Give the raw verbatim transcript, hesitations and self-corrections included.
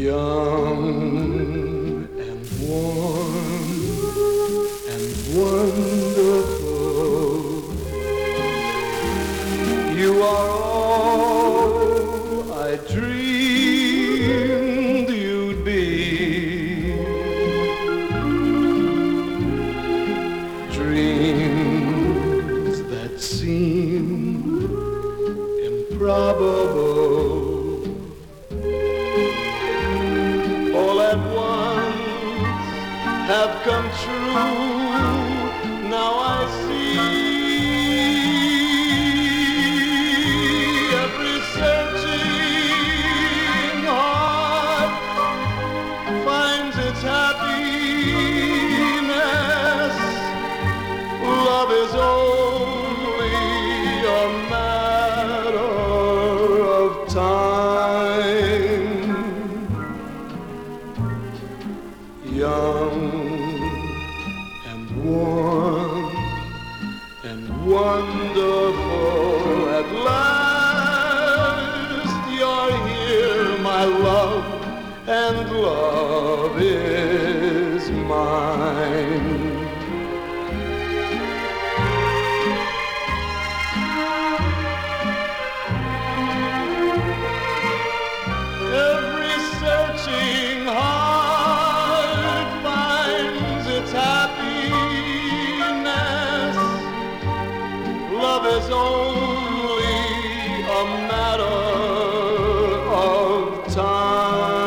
young and warm and wonderful. You are all I dreamed you'd be. Dreams that seem improbable all at once have come true. Now I see every searching heart finds its happiness. Love is only a matter of time. Young and warm and wonderful, at last you're here, my love, and love is mine. Every searching heart finds its happiness. Love is only a matter of time.